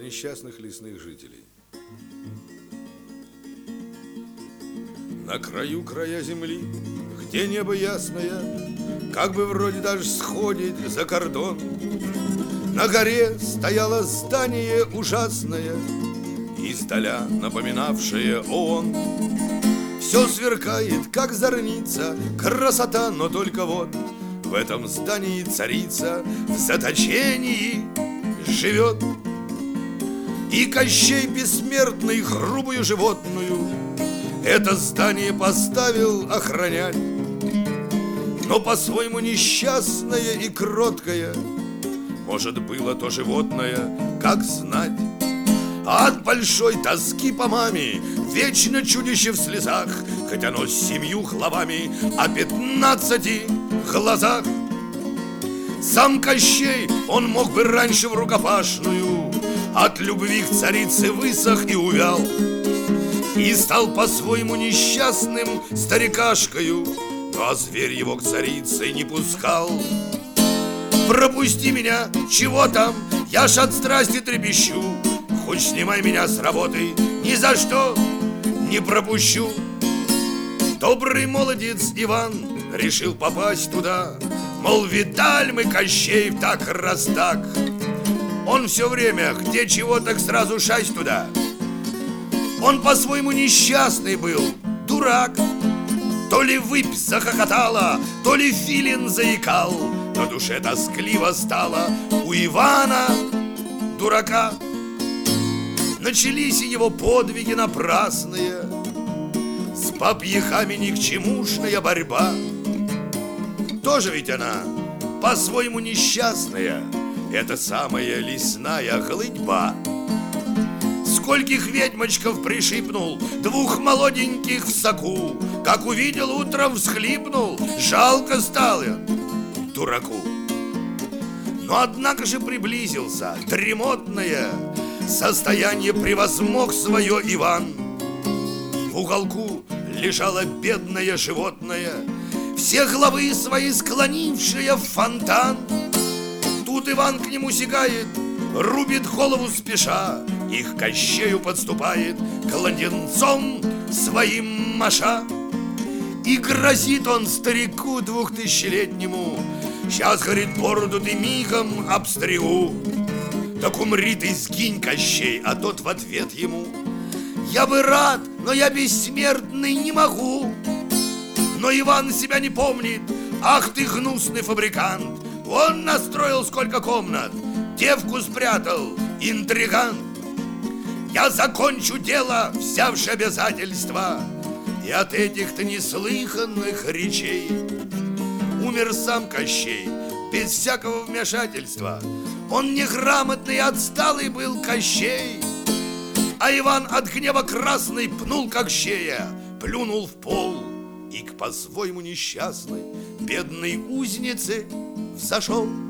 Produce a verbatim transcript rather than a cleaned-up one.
несчастных лесных жителей. На краю края земли, где небо ясное, как бы вроде даже сходит за кордон, на горе стояло здание ужасное, издаля напоминавшее ООН. Все сверкает, как зорница, красота, но только вот в этом здании царица в заточении живет. И Кощей бессмертный грубую животную это здание поставил охранять, но по-своему несчастное и кроткое, может, было то животное, как знать. А от большой тоски по маме вечно чудище в слезах, хоть оно с семью головами о пятнадцати глазах. Сам Кощей, он мог бы раньше в рукопашную от любви к царице высох и увял, и стал по-своему несчастным старикашкою, но зверь его к царице не пускал. Пропусти меня, чего там, я ж от страсти трепещу, хоть снимай меня с работы, ни за что не пропущу. Добрый молодец Иван решил попасть туда, мол, видаль мы, Кощей, так раз так. Он все время, где чего, так сразу шасть туда. Он по-своему несчастный был, дурак. То ли выпь захохотала, то ли филин заикал, на душе тоскливо стало у Ивана, дурака. Начались его подвиги напрасные, с бабьяхами ни к чемушная борьба. Тоже ведь она по-своему несчастная, это самая лесная голытьба. Скольких ведьмочков пришипнул, двух молоденьких в соку, как увидел утром, всхлипнул, жалко стало дураку. Но однако же приблизился, дремотное состояние превозмог свое Иван. В уголку лежало бедное животное, все головы свои склонившие в фонтан. Тут Иван к нему сигает, рубит голову спеша, и к Кощею подступает кладенцом своим маша. И грозит он старику двухтысячелетнему: сейчас, говорит, бороду ты мигом обстригу. Так умри ты, сгинь, Кощей, а тот в ответ ему: я бы рад, но я бессмертный не могу. Но Иван себя не помнит, ах ты гнусный фабрикант, он настроил сколько комнат, девку спрятал, интригант. Я закончу дело, взявши обязательства, и от этих-то неслыханных речей умер сам Кощей без всякого вмешательства. Он неграмотный, отсталый был Кощей. А Иван от гнева красный пнул Кощея, плюнул в пол и к по-своему несчастной бедной узнице взошел.